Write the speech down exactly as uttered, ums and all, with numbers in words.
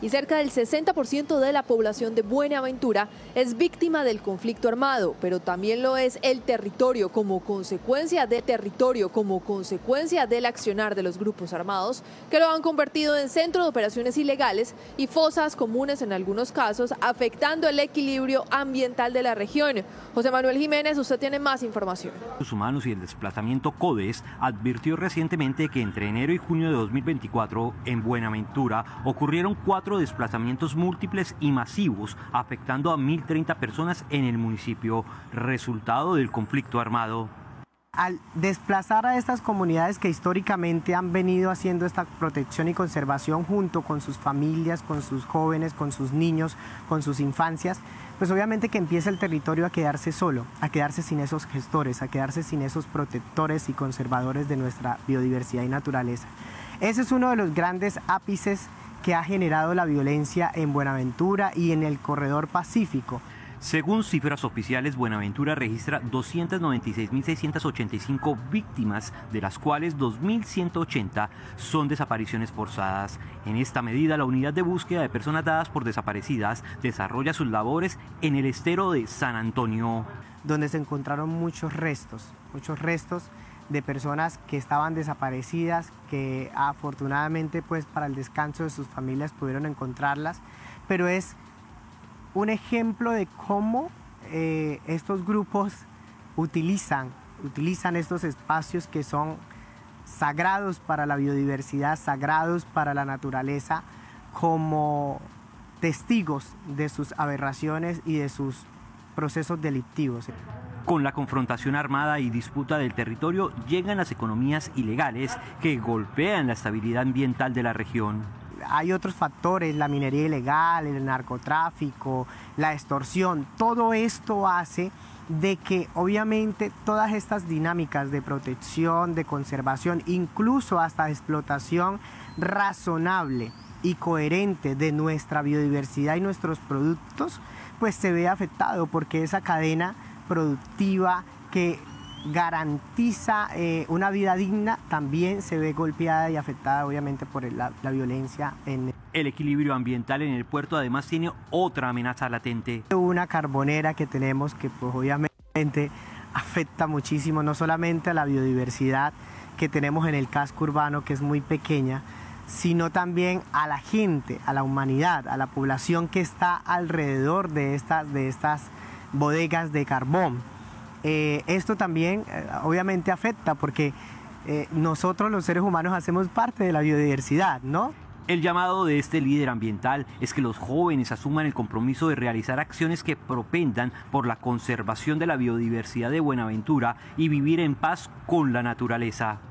Y cerca del sesenta por ciento de la población de Buenaventura es víctima del conflicto armado, pero también lo es el territorio como consecuencia del territorio, como consecuencia del accionar de los grupos armados, que lo han convertido en centro de operaciones ilegales y fosas comunes en algunos casos, afectando el equilibrio ambiental de la región. José Manuel Jiménez, usted tiene más información. Los Humanos y el Desplazamiento CODES advirtió recientemente que entre enero y junio de dos mil veinticuatro en Buenaventura ocurrieron cuatro desplazamientos múltiples y masivos, afectando a mil treinta personas en el municipio, resultado del conflicto armado. Al desplazar a estas comunidades que históricamente han venido haciendo esta protección y conservación junto con sus familias, con sus jóvenes, con sus niños, con sus infancias, pues obviamente que empieza el territorio a quedarse solo, a quedarse sin esos gestores, a quedarse sin esos protectores y conservadores de nuestra biodiversidad y naturaleza. Ese es uno de los grandes ápices que ha generado la violencia en Buenaventura y en el corredor pacífico. Según cifras oficiales, Buenaventura registra doscientas noventa y seis mil seiscientas ochenta y cinco víctimas, de las cuales dos mil ciento ochenta son desapariciones forzadas. En esta medida, la unidad de búsqueda de personas dadas por desaparecidas desarrolla sus labores en el estero de San Antonio, donde se encontraron muchos restos, muchos restos de personas que estaban desaparecidas, que afortunadamente pues para el descanso de sus familias pudieron encontrarlas, pero es un ejemplo de cómo eh, estos grupos utilizan, utilizan estos espacios que son sagrados para la biodiversidad, sagrados para la naturaleza, como testigos de sus aberraciones y de sus procesos delictivos. Con la confrontación armada y disputa del territorio llegan las economías ilegales que golpean la estabilidad ambiental de la región. Hay otros factores, la minería ilegal, el narcotráfico, la extorsión, todo esto hace de que obviamente todas estas dinámicas de protección, de conservación, incluso hasta de explotación razonable y coherente de nuestra biodiversidad y nuestros productos, pues se ve afectado porque esa cadena productiva que garantiza eh, una vida digna también se ve golpeada y afectada obviamente por el, la, la violencia. En el equilibrio ambiental en el puerto además tiene otra amenaza latente. Una carbonera que tenemos que pues obviamente afecta muchísimo no solamente a la biodiversidad que tenemos en el casco urbano, que es muy pequeña, sino también a la gente, a la humanidad, a la población que está alrededor de estas, de estas bodegas de carbón. Eh, esto también eh, obviamente afecta porque eh, nosotros los seres humanos hacemos parte de la biodiversidad, ¿no? El llamado de este líder ambiental es que los jóvenes asuman el compromiso de realizar acciones que propendan por la conservación de la biodiversidad de Buenaventura y vivir en paz con la naturaleza.